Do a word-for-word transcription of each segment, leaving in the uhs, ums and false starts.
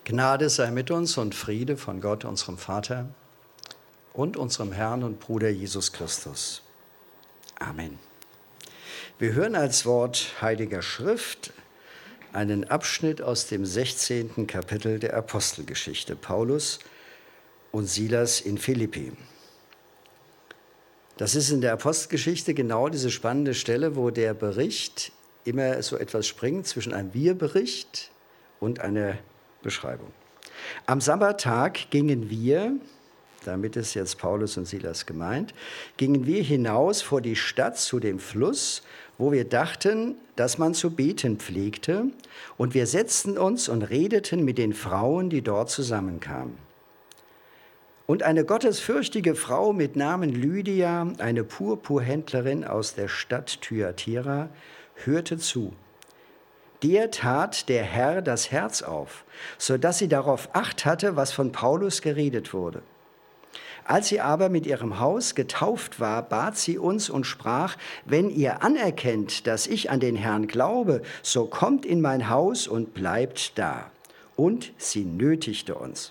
Gnade sei mit uns und Friede von Gott, unserem Vater und unserem Herrn und Bruder Jesus Christus. Amen. Wir hören als Wort Heiliger Schrift einen Abschnitt aus dem sechzehnten Kapitel der Apostelgeschichte, Paulus und Silas in Philippi. Das ist in der Apostelgeschichte genau diese spannende Stelle, wo der Bericht immer so etwas springt zwischen einem Wir-Bericht und einer Beschreibung. Am Sabbattag gingen wir, damit ist jetzt Paulus und Silas gemeint, gingen wir hinaus vor die Stadt zu dem Fluss, wo wir dachten, dass man zu beten pflegte, und wir setzten uns und redeten mit den Frauen, die dort zusammenkamen. Und eine gottesfürchtige Frau mit Namen Lydia, eine Purpurhändlerin aus der Stadt Thyatira, hörte zu. Der tat der Herr das Herz auf, so dass sie darauf Acht hatte, was von Paulus geredet wurde. Als sie aber mit ihrem Haus getauft war, bat sie uns und sprach: Wenn ihr anerkennt, dass ich an den Herrn glaube, so kommt in mein Haus und bleibt da. Und sie nötigte uns.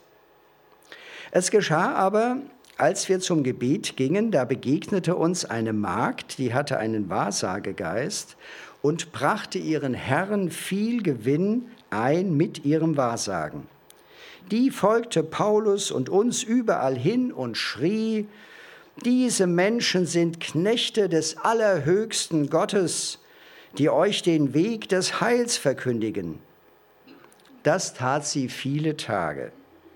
Es geschah aber, als wir zum Gebet gingen, da begegnete uns eine Magd, die hatte einen Wahrsagegeist und brachte ihren Herren viel Gewinn ein mit ihrem Wahrsagen. Die folgte Paulus und uns überall hin und schrie: Diese Menschen sind Knechte des allerhöchsten Gottes, die euch den Weg des Heils verkündigen. Das tat sie viele Tage.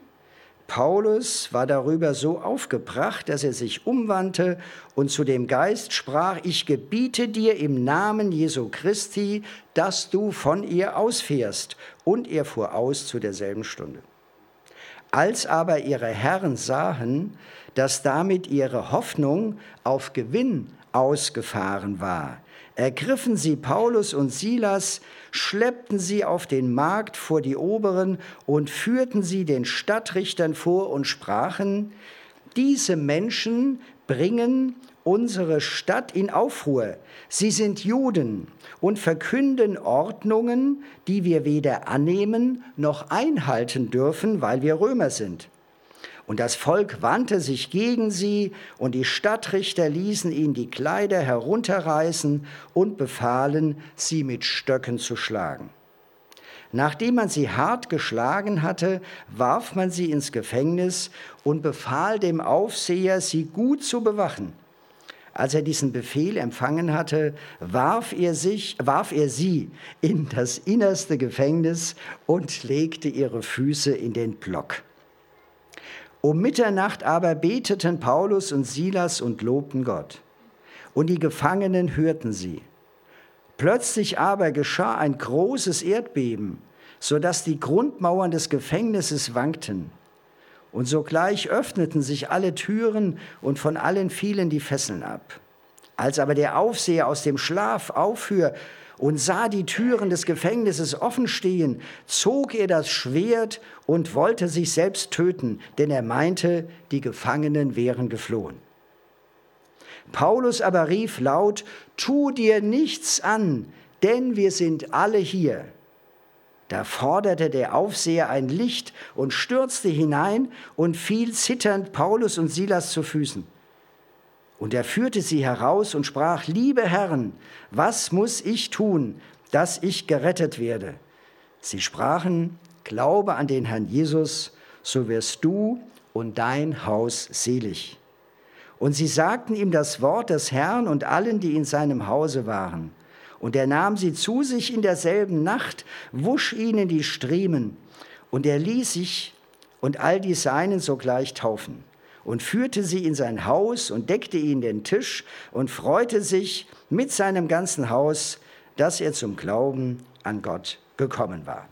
Paulus war darüber so aufgebracht, dass er sich umwandte und zu dem Geist sprach: Ich gebiete dir im Namen Jesu Christi, dass du von ihr ausfährst. Und er fuhr aus zu derselben Stunde. Als aber ihre Herren sahen, dass damit ihre Hoffnung auf Gewinn ausgefahren war, ergriffen sie Paulus und Silas, schleppten sie auf den Markt vor die Oberen und führten sie den Stadtrichtern vor und sprachen: Diese Menschen bringen unsere Stadt in Aufruhr. Sie sind Juden und verkünden Ordnungen, die wir weder annehmen noch einhalten dürfen, weil wir Römer sind. Und das Volk wandte sich gegen sie, und die Stadtrichter ließen ihnen die Kleider herunterreißen und befahlen, sie mit Stöcken zu schlagen. Nachdem man sie hart geschlagen hatte, warf man sie ins Gefängnis und befahl dem Aufseher, sie gut zu bewachen. Als er diesen Befehl empfangen hatte, warf er, sich, warf er sie in das innerste Gefängnis und legte ihre Füße in den Block. Um Mitternacht aber beteten Paulus und Silas und lobten Gott. Und die Gefangenen hörten sie. Plötzlich aber geschah ein großes Erdbeben, so dass die Grundmauern des Gefängnisses wankten. Und sogleich öffneten sich alle Türen und von allen fielen die Fesseln ab. Als aber der Aufseher aus dem Schlaf auffuhr und sah die Türen des Gefängnisses offen stehen, zog er das Schwert und wollte sich selbst töten, denn er meinte, die Gefangenen wären geflohen. Paulus aber rief laut: Tu dir nichts an, denn wir sind alle hier. Da forderte der Aufseher ein Licht und stürzte hinein und fiel zitternd Paulus und Silas zu Füßen. Und er führte sie heraus und sprach: Liebe Herren, was muss ich tun, dass ich gerettet werde? Sie sprachen: Glaube an den Herrn Jesus, so wirst du und dein Haus selig. Und sie sagten ihm das Wort des Herrn und allen, die in seinem Hause waren. Und er nahm sie zu sich in derselben Nacht, wusch ihnen die Striemen, und er ließ sich und all die Seinen sogleich taufen und führte sie in sein Haus und deckte ihnen den Tisch und freute sich mit seinem ganzen Haus, dass er zum Glauben an Gott gekommen war.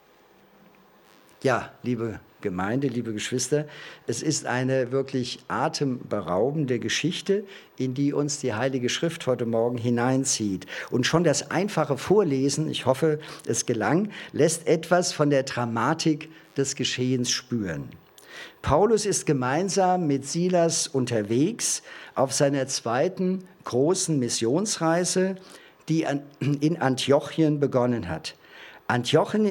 Ja, liebe Gemeinde, liebe Geschwister, es ist eine wirklich atemberaubende Geschichte, in die uns die Heilige Schrift heute Morgen hineinzieht. Und schon das einfache Vorlesen, ich hoffe, es gelang, lässt etwas von der Dramatik des Geschehens spüren. Paulus ist gemeinsam mit Silas unterwegs auf seiner zweiten großen Missionsreise, die in Antiochien begonnen hat. Antiochien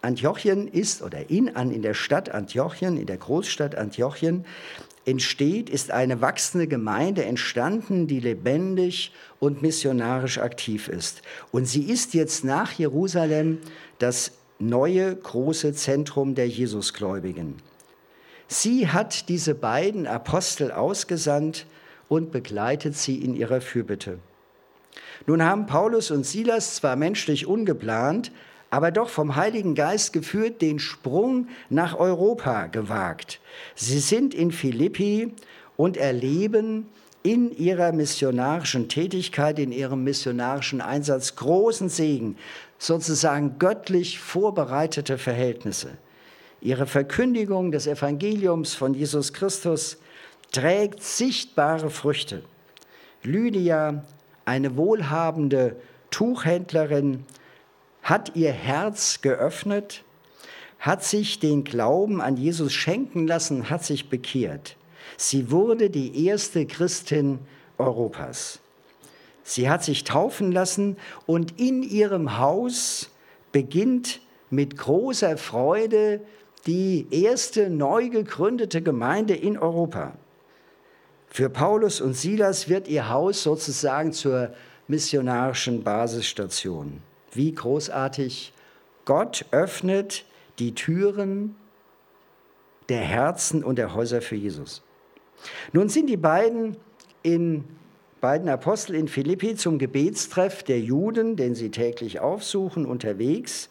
Antiochien ist, oder in, an, in der Stadt Antiochien, in der Großstadt Antiochien, entsteht, ist eine wachsende Gemeinde entstanden, die lebendig und missionarisch aktiv ist. Und sie ist jetzt nach Jerusalem das neue große Zentrum der Jesusgläubigen. Sie hat diese beiden Apostel ausgesandt und begleitet sie in ihrer Fürbitte. Nun haben Paulus und Silas zwar menschlich ungeplant, aber doch vom Heiligen Geist geführt, den Sprung nach Europa gewagt. Sie sind in Philippi und erleben in ihrer missionarischen Tätigkeit, in ihrem missionarischen Einsatz großen Segen, sozusagen göttlich vorbereitete Verhältnisse. Ihre Verkündigung des Evangeliums von Jesus Christus trägt sichtbare Früchte. Lydia, eine wohlhabende Tuchhändlerin, hat ihr Herz geöffnet, hat sich den Glauben an Jesus schenken lassen, hat sich bekehrt. Sie wurde die erste Christin Europas. Sie hat sich taufen lassen und in ihrem Haus beginnt mit großer Freude die erste neu gegründete Gemeinde in Europa. Für Paulus und Silas wird ihr Haus sozusagen zur missionarischen Basisstation. Wie großartig! Gott öffnet die Türen der Herzen und der Häuser für Jesus. Nun sind die beiden, in, beiden Apostel in Philippi zum Gebetstreff der Juden, den sie täglich aufsuchen, unterwegs.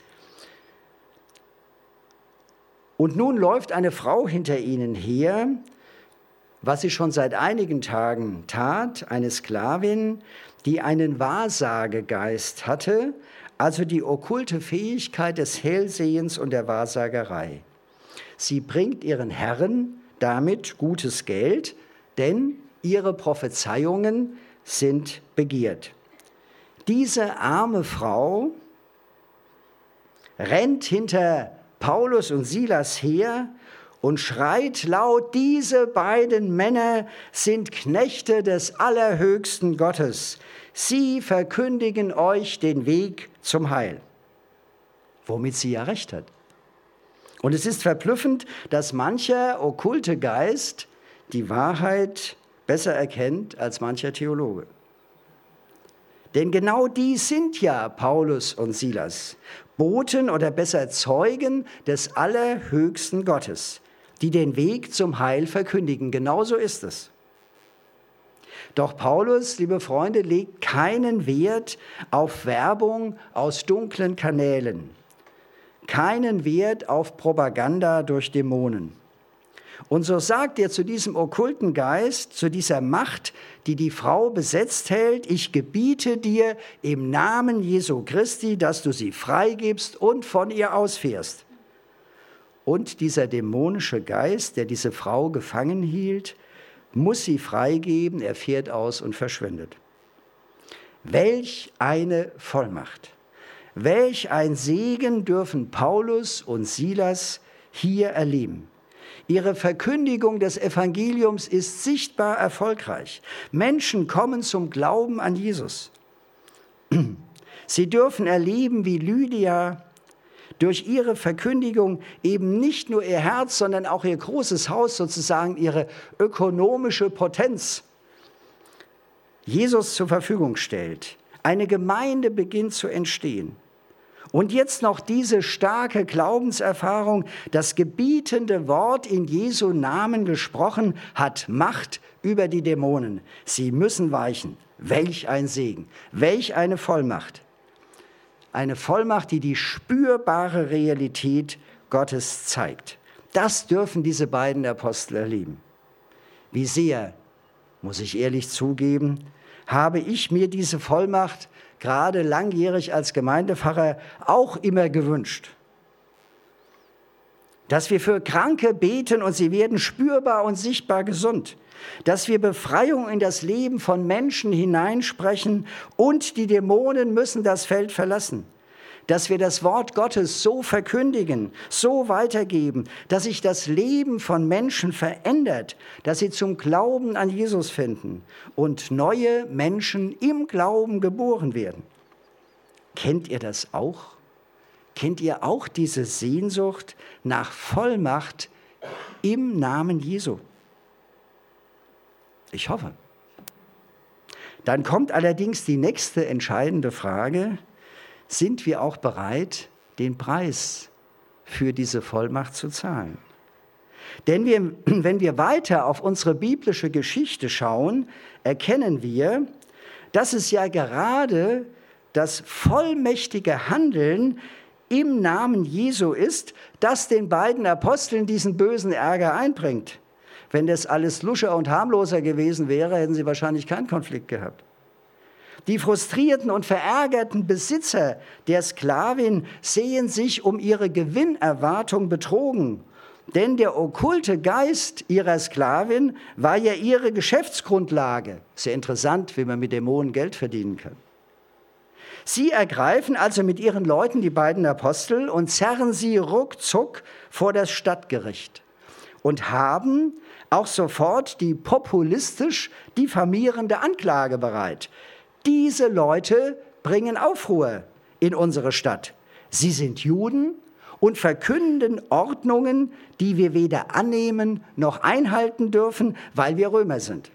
Und nun läuft eine Frau hinter ihnen her, was sie schon seit einigen Tagen tat, eine Sklavin, die einen Wahrsagegeist hatte, also die okkulte Fähigkeit des Hellsehens und der Wahrsagerei. Sie bringt ihren Herren damit gutes Geld, denn ihre Prophezeiungen sind begehrt. Diese arme Frau rennt hinter Paulus und Silas her und schreit laut: Diese beiden Männer sind Knechte des allerhöchsten Gottes. Sie verkündigen euch den Weg zum Heil. Womit sie ja recht hat. Und es ist verblüffend, dass mancher okkulte Geist die Wahrheit besser erkennt als mancher Theologe. Denn genau die sind ja Paulus und Silas, Boten oder besser Zeugen des allerhöchsten Gottes, die den Weg zum Heil verkündigen. Genauso ist es. Doch Paulus, liebe Freunde, legt keinen Wert auf Werbung aus dunklen Kanälen, keinen Wert auf Propaganda durch Dämonen. Und so sagt er zu diesem okkulten Geist, zu dieser Macht, die die Frau besetzt hält: Ich gebiete dir im Namen Jesu Christi, dass du sie freigibst und von ihr ausfährst. Und dieser dämonische Geist, der diese Frau gefangen hielt, muss sie freigeben, er fährt aus und verschwindet. Welch eine Vollmacht, welch ein Segen dürfen Paulus und Silas hier erleben. Ihre Verkündigung des Evangeliums ist sichtbar erfolgreich. Menschen kommen zum Glauben an Jesus. Sie dürfen erleben, wie Lydia durch ihre Verkündigung eben nicht nur ihr Herz, sondern auch ihr großes Haus, sozusagen ihre ökonomische Potenz, Jesus zur Verfügung stellt. Eine Gemeinde beginnt zu entstehen. Und jetzt noch diese starke Glaubenserfahrung: Das gebietende Wort in Jesu Namen gesprochen hat Macht über die Dämonen. Sie müssen weichen. Welch ein Segen, welch eine Vollmacht. Eine Vollmacht, die die spürbare Realität Gottes zeigt. Das dürfen diese beiden Apostel erleben. Wie sehr, muss ich ehrlich zugeben, habe ich mir diese Vollmacht gerade langjährig als Gemeindepfarrer auch immer gewünscht. Dass wir für Kranke beten und sie werden spürbar und sichtbar gesund. Dass wir Befreiung in das Leben von Menschen hineinsprechen und die Dämonen müssen das Feld verlassen. Dass wir das Wort Gottes so verkündigen, so weitergeben, dass sich das Leben von Menschen verändert, dass sie zum Glauben an Jesus finden und neue Menschen im Glauben geboren werden. Kennt ihr das auch? Kennt ihr auch diese Sehnsucht nach Vollmacht im Namen Jesu? Ich hoffe. Dann kommt allerdings die nächste entscheidende Frage: Sind wir auch bereit, den Preis für diese Vollmacht zu zahlen? Denn wir, wenn wir weiter auf unsere biblische Geschichte schauen, erkennen wir, dass es ja gerade das vollmächtige Handeln im Namen Jesu ist, das den beiden Aposteln diesen bösen Ärger einbringt. Wenn das alles luscher und harmloser gewesen wäre, hätten sie wahrscheinlich keinen Konflikt gehabt. Die frustrierten und verärgerten Besitzer der Sklavin sehen sich um ihre Gewinnerwartung betrogen. Denn der okkulte Geist ihrer Sklavin war ja ihre Geschäftsgrundlage. Sehr interessant, wie man mit Dämonen Geld verdienen kann. Sie ergreifen also mit ihren Leuten die beiden Apostel und zerren sie ruckzuck vor das Stadtgericht und haben auch sofort die populistisch diffamierende Anklage bereit. Diese Leute bringen Aufruhr in unsere Stadt. Sie sind Juden und verkünden Ordnungen, die wir weder annehmen noch einhalten dürfen, weil wir Römer sind.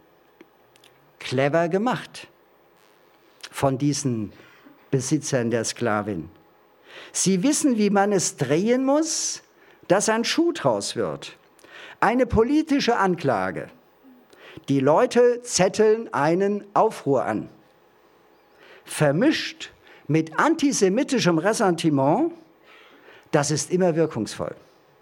Clever gemacht von diesen Besitzern der Sklavin. Sie wissen, wie man es drehen muss, dass ein Schuh draus wird. Eine politische Anklage. Die Leute zetteln einen Aufruhr an. Vermischt mit antisemitischem Ressentiment, das ist immer wirkungsvoll.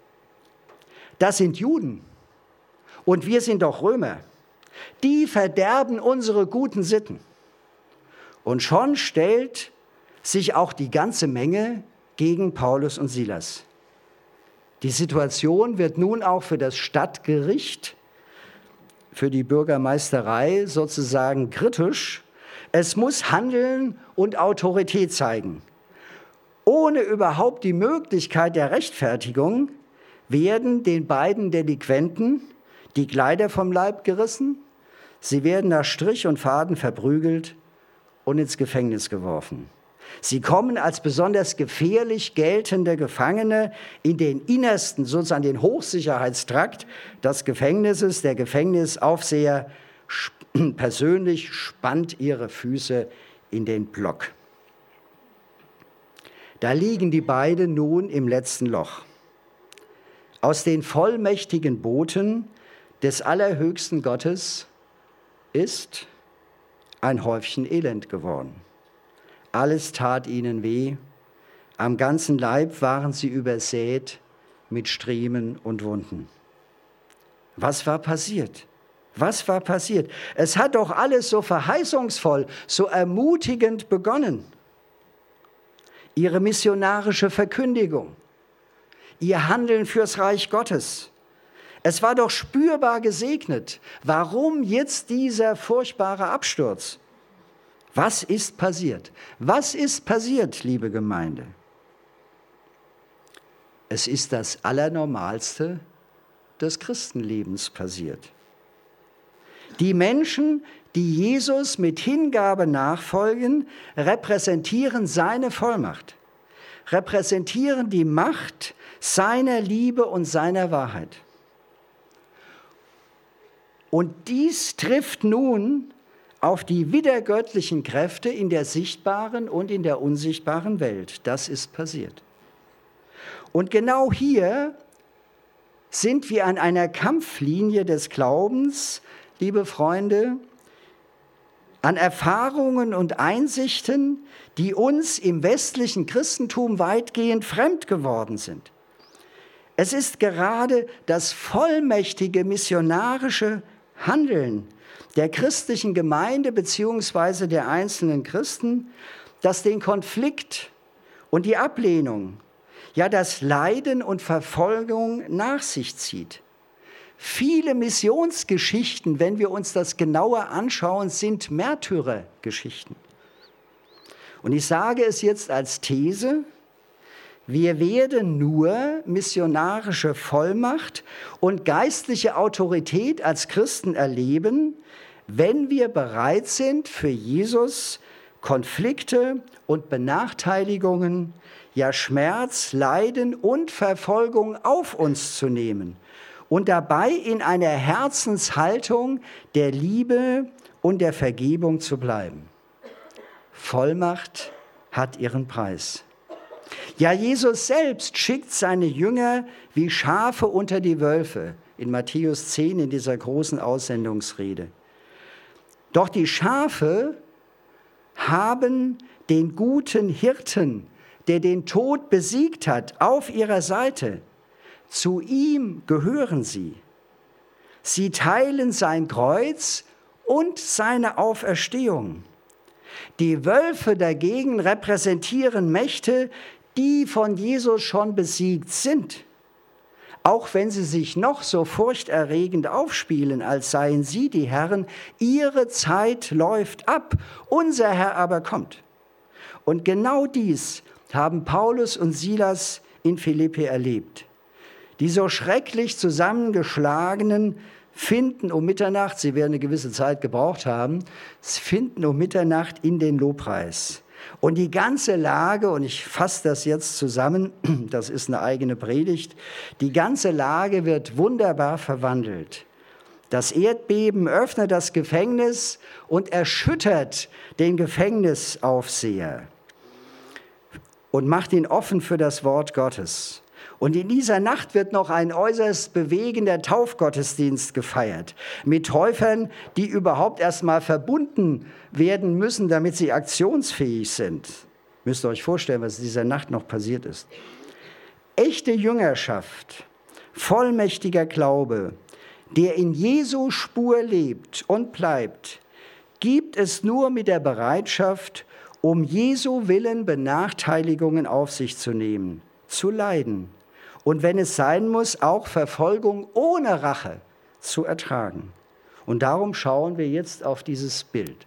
Das sind Juden und wir sind doch Römer. Die verderben unsere guten Sitten. Und schon stellt sich auch die ganze Menge gegen Paulus und Silas. Die Situation wird nun auch für das Stadtgericht, für die Bürgermeisterei sozusagen kritisch. Es muss Handeln und Autorität zeigen. Ohne überhaupt die Möglichkeit der Rechtfertigung werden den beiden Delinquenten die Kleider vom Leib gerissen, sie werden nach Strich und Faden verprügelt und ins Gefängnis geworfen. Sie kommen als besonders gefährlich geltende Gefangene in den innersten, sozusagen den Hochsicherheitstrakt des Gefängnisses. Der Gefängnisaufseher persönlich spannt ihre Füße in den Block. Da liegen die beiden nun im letzten Loch. Aus den vollmächtigen Boten des allerhöchsten Gottes ist ein Häufchen Elend geworden. Alles tat ihnen weh. Am ganzen Leib waren sie übersät mit Striemen und Wunden. Was war passiert? Was war passiert? Es hat doch alles so verheißungsvoll, so ermutigend begonnen. Ihre missionarische Verkündigung, ihr Handeln fürs Reich Gottes. Es war doch spürbar gesegnet. Warum jetzt dieser furchtbare Absturz? Was ist passiert? Was ist passiert, liebe Gemeinde? Es ist das Allernormalste des Christenlebens passiert. Die Menschen, die Jesus mit Hingabe nachfolgen, repräsentieren seine Vollmacht, repräsentieren die Macht seiner Liebe und seiner Wahrheit. Und dies trifft nun auf die widergöttlichen Kräfte in der sichtbaren und in der unsichtbaren Welt. Das ist passiert. Und genau hier sind wir an einer Kampflinie des Glaubens, liebe Freunde, an Erfahrungen und Einsichten, die uns im westlichen Christentum weitgehend fremd geworden sind. Es ist gerade das vollmächtige missionarische Handeln der christlichen Gemeinde bzw. der einzelnen Christen, das den Konflikt und die Ablehnung, ja das Leiden und Verfolgung nach sich zieht. Viele Missionsgeschichten, wenn wir uns das genauer anschauen, sind Märtyrergeschichten. Und ich sage es jetzt als These: Wir werden nur missionarische Vollmacht und geistliche Autorität als Christen erleben, wenn wir bereit sind, für Jesus Konflikte und Benachteiligungen, ja Schmerz, Leiden und Verfolgung auf uns zu nehmen und dabei in einer Herzenshaltung der Liebe und der Vergebung zu bleiben. Vollmacht hat ihren Preis. Ja, Jesus selbst schickt seine Jünger wie Schafe unter die Wölfe in Matthäus zehn in dieser großen Aussendungsrede. Doch die Schafe haben den guten Hirten, der den Tod besiegt hat, auf ihrer Seite. Zu ihm gehören sie. Sie teilen sein Kreuz und seine Auferstehung. Die Wölfe dagegen repräsentieren Mächte, die von Jesus schon besiegt sind. Auch wenn sie sich noch so furchterregend aufspielen, als seien sie die Herren, ihre Zeit läuft ab, unser Herr aber kommt. Und genau dies haben Paulus und Silas in Philippi erlebt. Die so schrecklich zusammengeschlagenen finden um Mitternacht, sie werden eine gewisse Zeit gebraucht haben, finden um Mitternacht in den Lobpreis. Und die ganze Lage, und ich fasse das jetzt zusammen, das ist eine eigene Predigt, die ganze Lage wird wunderbar verwandelt. Das Erdbeben öffnet das Gefängnis und erschüttert den Gefängnisaufseher und macht ihn offen für das Wort Gottes. Und in dieser Nacht wird noch ein äußerst bewegender Taufgottesdienst gefeiert, mit Täufern, die überhaupt erst mal verbunden werden müssen, damit sie aktionsfähig sind. Müsst ihr euch vorstellen, was in dieser Nacht noch passiert ist. Echte Jüngerschaft, vollmächtiger Glaube, der in Jesu Spur lebt und bleibt, gibt es nur mit der Bereitschaft, um Jesu Willen Benachteiligungen auf sich zu nehmen, zu leiden. Und wenn es sein muss, auch Verfolgung ohne Rache zu ertragen. Und darum schauen wir jetzt auf dieses Bild.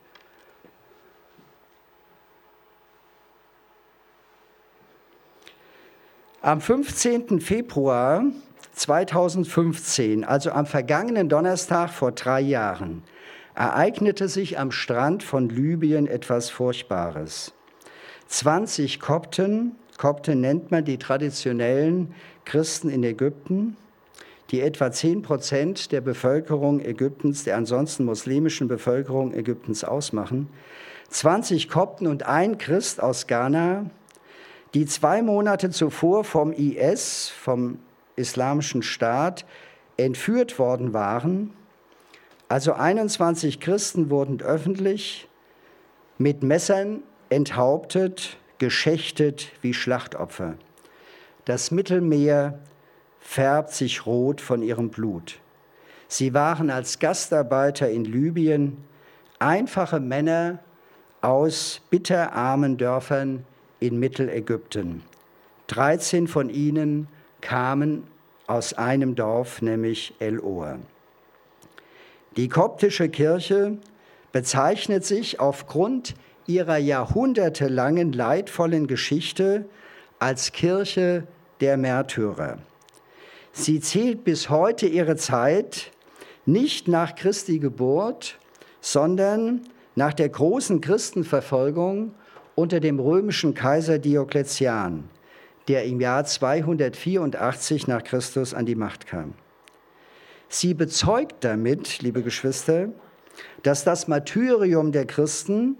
Am fünfzehnten Februar zweitausendfünfzehn, also am vergangenen Donnerstag vor drei Jahren, ereignete sich am Strand von Libyen etwas Furchtbares. zwanzig Kopten, Kopten nennt man die traditionellen Christen in Ägypten, die etwa zehn Prozent der Bevölkerung Ägyptens, der ansonsten muslimischen Bevölkerung Ägyptens ausmachen. zwanzig Kopten und ein Christ aus Ghana, die zwei Monate zuvor vom I S, vom Islamischen Staat, entführt worden waren. Also einundzwanzig Christen wurden öffentlich mit Messern enthauptet, geschächtet wie Schlachtopfer. Das Mittelmeer färbt sich rot von ihrem Blut. Sie waren als Gastarbeiter in Libyen einfache Männer aus bitterarmen Dörfern in Mittelägypten. dreizehn von ihnen kamen aus einem Dorf, nämlich El-Ohr. Die koptische Kirche bezeichnet sich aufgrund ihrer jahrhundertelangen leidvollen Geschichte als Kirche der Märtyrer. Sie zählt bis heute ihre Zeit nicht nach Christi Geburt, sondern nach der großen Christenverfolgung unter dem römischen Kaiser Diokletian, der im Jahr zweihundertvierundachtzig nach Christus an die Macht kam. Sie bezeugt damit, liebe Geschwister, dass das Martyrium der Christen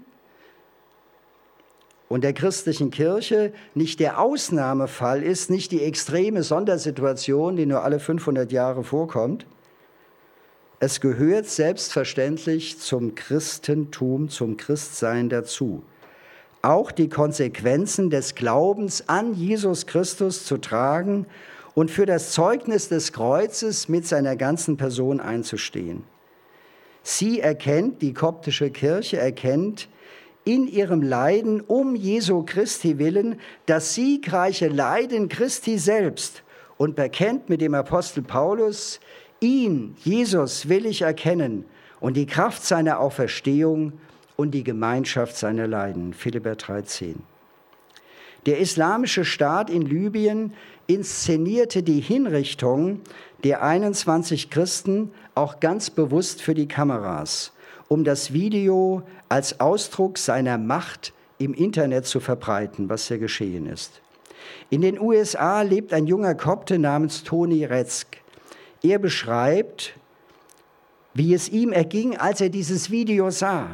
und der christlichen Kirche nicht der Ausnahmefall ist, nicht die extreme Sondersituation, die nur alle fünfhundert Jahre vorkommt. Es gehört selbstverständlich zum Christentum, zum Christsein dazu, auch die Konsequenzen des Glaubens an Jesus Christus zu tragen und für das Zeugnis des Kreuzes mit seiner ganzen Person einzustehen. Sie erkennt, die koptische Kirche erkennt, in ihrem Leiden um Jesu Christi willen das siegreiche Leiden Christi selbst und bekennt mit dem Apostel Paulus, ihn, Jesus, will ich erkennen und die Kraft seiner Auferstehung und die Gemeinschaft seiner Leiden. Philipper drei zehn. Der islamische Staat in Libyen inszenierte die Hinrichtung der einundzwanzig Christen auch ganz bewusst für die Kameras, um das Video als Ausdruck seiner Macht im Internet zu verbreiten, was hier geschehen ist. In den U S A lebt ein junger Kopte namens Tony Retzk. Er beschreibt, wie es ihm erging, als er dieses Video sah.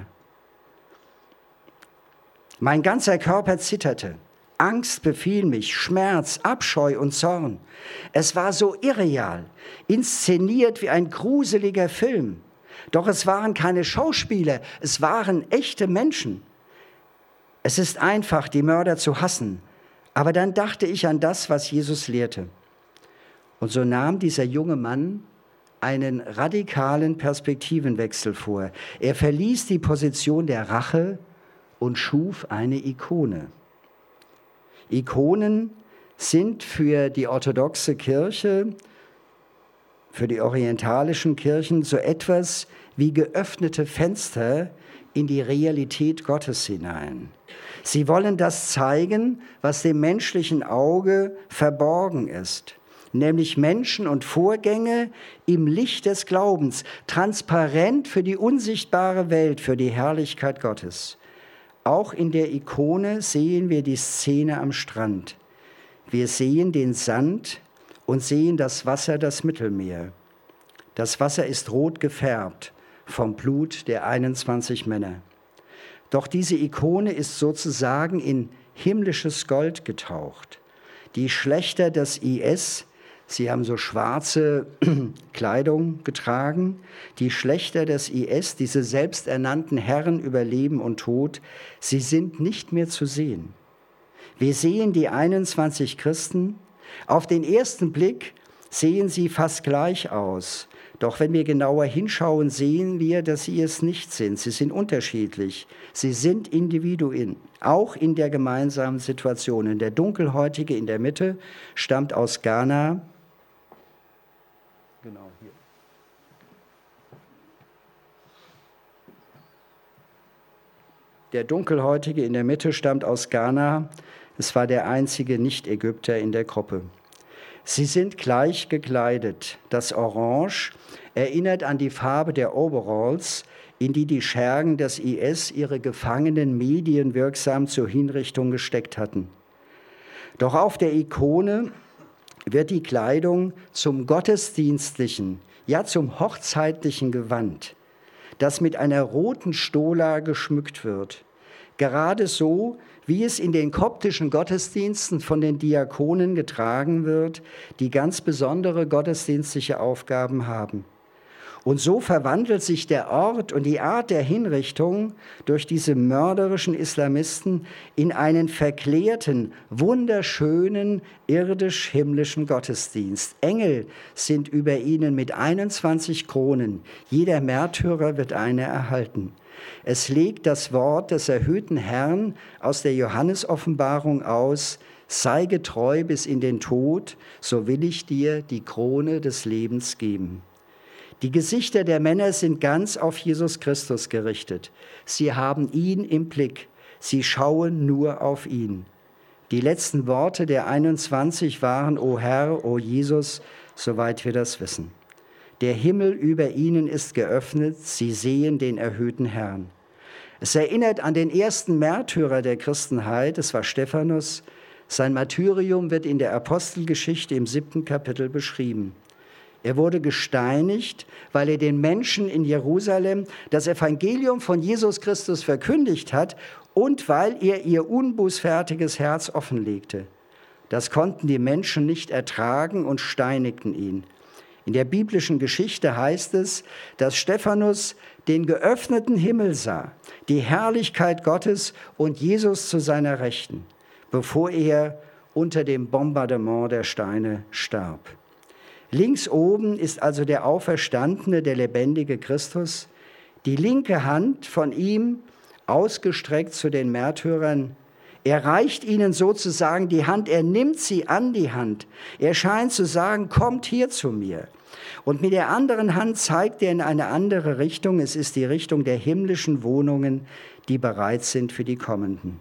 Mein ganzer Körper zitterte. Angst befiel mich, Schmerz, Abscheu und Zorn. Es war so irreal, inszeniert wie ein gruseliger Film. Doch es waren keine Schauspieler, es waren echte Menschen. Es ist einfach, die Mörder zu hassen. Aber dann dachte ich an das, was Jesus lehrte. Und so nahm dieser junge Mann einen radikalen Perspektivenwechsel vor. Er verließ die Position der Rache und schuf eine Ikone. Ikonen sind für die orthodoxe Kirche, für die orientalischen Kirchen so etwas wie geöffnete Fenster in die Realität Gottes hinein. Sie wollen das zeigen, was dem menschlichen Auge verborgen ist, nämlich Menschen und Vorgänge im Licht des Glaubens, transparent für die unsichtbare Welt, für die Herrlichkeit Gottes. Auch in der Ikone sehen wir die Szene am Strand. Wir sehen den Sand und sehen das Wasser, das Mittelmeer. Das Wasser ist rot gefärbt vom Blut der einundzwanzig Männer. Doch diese Ikone ist sozusagen in himmlisches Gold getaucht. Die Schlächter des I S, sie haben so schwarze Kleidung getragen, die Schlächter des I S, diese selbsternannten Herren über Leben und Tod, sie sind nicht mehr zu sehen. Wir sehen die einundzwanzig Christen. Auf den ersten Blick sehen sie fast gleich aus. Doch wenn wir genauer hinschauen, sehen wir, dass sie es nicht sind. Sie sind unterschiedlich. Sie sind Individuen, auch in der gemeinsamen Situation. Der Dunkelhäutige in der Mitte stammt aus Ghana. Genau hier. Der Dunkelhäutige in der Mitte stammt aus Ghana. Es war der einzige Nicht-Ägypter in der Gruppe. Sie sind gleich gekleidet. Das Orange erinnert an die Farbe der Overalls, in die die Schergen des I S ihre Gefangenen medienwirksam zur Hinrichtung gesteckt hatten. Doch auf der Ikone wird die Kleidung zum gottesdienstlichen, ja zum hochzeitlichen Gewand, das mit einer roten Stola geschmückt wird. Gerade so, wie es in den koptischen Gottesdiensten von den Diakonen getragen wird, die ganz besondere gottesdienstliche Aufgaben haben. Und so verwandelt sich der Ort und die Art der Hinrichtung durch diese mörderischen Islamisten in einen verklärten, wunderschönen, irdisch-himmlischen Gottesdienst. Engel sind über ihnen mit einundzwanzig Kronen. Jeder Märtyrer wird eine erhalten. Es legt das Wort des erhöhten Herrn aus der Johannesoffenbarung aus: Sei getreu bis in den Tod, so will ich dir die Krone des Lebens geben. Die Gesichter der Männer sind ganz auf Jesus Christus gerichtet. Sie haben ihn im Blick. Sie schauen nur auf ihn. Die letzten Worte der einundzwanzig waren: O Herr, o Jesus, soweit wir das wissen. Der Himmel über ihnen ist geöffnet. Sie sehen den erhöhten Herrn. Es erinnert an den ersten Märtyrer der Christenheit. Es war Stephanus. Sein Martyrium wird in der Apostelgeschichte im siebten Kapitel beschrieben. Er wurde gesteinigt, weil er den Menschen in Jerusalem das Evangelium von Jesus Christus verkündigt hat und weil er ihr unbußfertiges Herz offenlegte. Das konnten die Menschen nicht ertragen und steinigten ihn. In der biblischen Geschichte heißt es, dass Stephanus den geöffneten Himmel sah, die Herrlichkeit Gottes und Jesus zu seiner Rechten, bevor er unter dem Bombardement der Steine starb. Links oben ist also der auferstandene, der lebendige Christus, die linke Hand von ihm ausgestreckt zu den Märtyrern. Er reicht ihnen sozusagen die Hand, er nimmt sie an die Hand. Er scheint zu sagen: Kommt hier zu mir. Und mit der anderen Hand zeigt er in eine andere Richtung. Es ist die Richtung der himmlischen Wohnungen, die bereit sind für die Kommenden.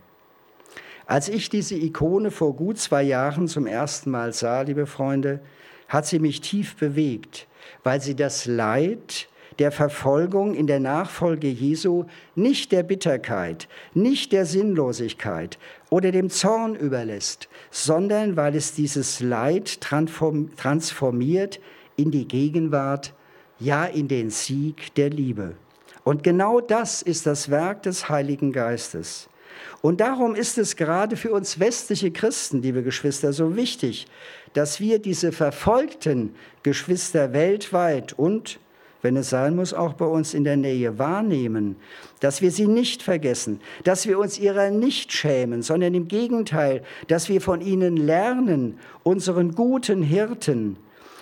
Als ich diese Ikone vor gut zwei Jahren zum ersten Mal sah, liebe Freunde, hat sie mich tief bewegt, weil sie das Leid der Verfolgung in der Nachfolge Jesu nicht der Bitterkeit, nicht der Sinnlosigkeit oder dem Zorn überlässt, sondern weil es dieses Leid transformiert in die Gegenwart, ja in den Sieg der Liebe. Und genau das ist das Werk des Heiligen Geistes. Und darum ist es gerade für uns westliche Christen, liebe Geschwister, so wichtig, dass wir diese verfolgten Geschwister weltweit und, wenn es sein muss, auch bei uns in der Nähe wahrnehmen, dass wir sie nicht vergessen, dass wir uns ihrer nicht schämen, sondern im Gegenteil, dass wir von ihnen lernen, unseren guten Hirten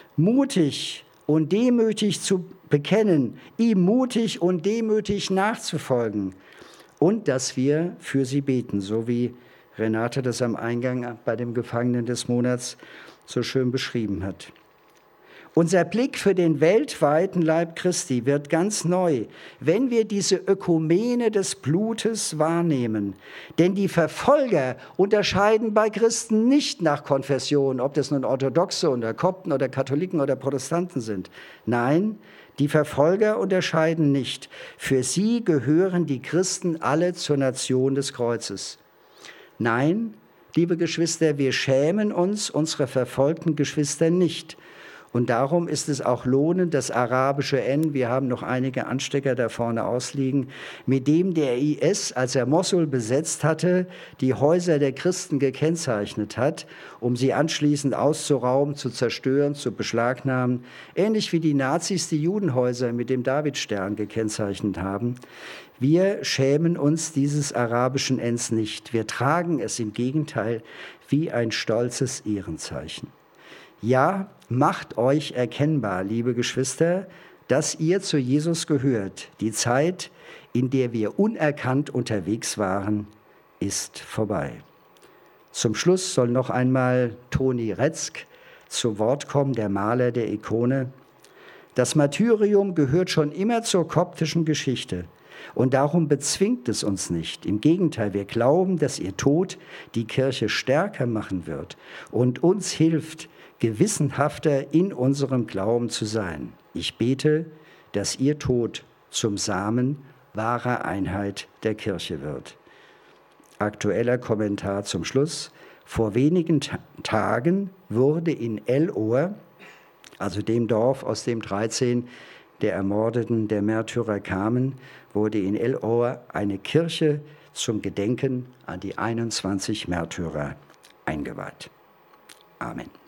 mutig und demütig zu bekennen, ihm mutig und demütig nachzufolgen und dass wir für sie beten, so wie Renate das am Eingang bei dem Gefangenen des Monats so schön beschrieben hat. Unser Blick für den weltweiten Leib Christi wird ganz neu, wenn wir diese Ökumene des Blutes wahrnehmen. Denn die Verfolger unterscheiden bei Christen nicht nach Konfession, ob das nun Orthodoxe oder Kopten oder Katholiken oder Protestanten sind. Nein, die Verfolger unterscheiden nicht. Für sie gehören die Christen alle zur Nation des Kreuzes. Nein, liebe Geschwister, wir schämen uns unserer verfolgten Geschwister nicht. Und darum ist es auch lohnend, das arabische N, wir haben noch einige Anstecker da vorne ausliegen, mit dem der I S, als er Mossul besetzt hatte, die Häuser der Christen gekennzeichnet hat, um sie anschließend auszurauben, zu zerstören, zu beschlagnahmen, ähnlich wie die Nazis die Judenhäuser mit dem Davidstern gekennzeichnet haben. Wir schämen uns dieses arabischen Ns nicht. Wir tragen es im Gegenteil wie ein stolzes Ehrenzeichen. Ja, macht euch erkennbar, liebe Geschwister, dass ihr zu Jesus gehört. Die Zeit, in der wir unerkannt unterwegs waren, ist vorbei. Zum Schluss soll noch einmal Toni Retzk zu Wort kommen, der Maler der Ikone. Das Martyrium gehört schon immer zur koptischen Geschichte. Und darum bezwingt es uns nicht. Im Gegenteil, wir glauben, dass ihr Tod die Kirche stärker machen wird und uns hilft, gewissenhafter in unserem Glauben zu sein. Ich bete, dass ihr Tod zum Samen wahrer Einheit der Kirche wird. Aktueller Kommentar zum Schluss. Vor wenigen Ta- Tagen wurde in El-Ohr, also dem Dorf, aus dem dreizehn der Ermordeten, der Märtyrer kamen, wurde in El-Ohr eine Kirche zum Gedenken an die einundzwanzig Märtyrer eingeweiht. Amen.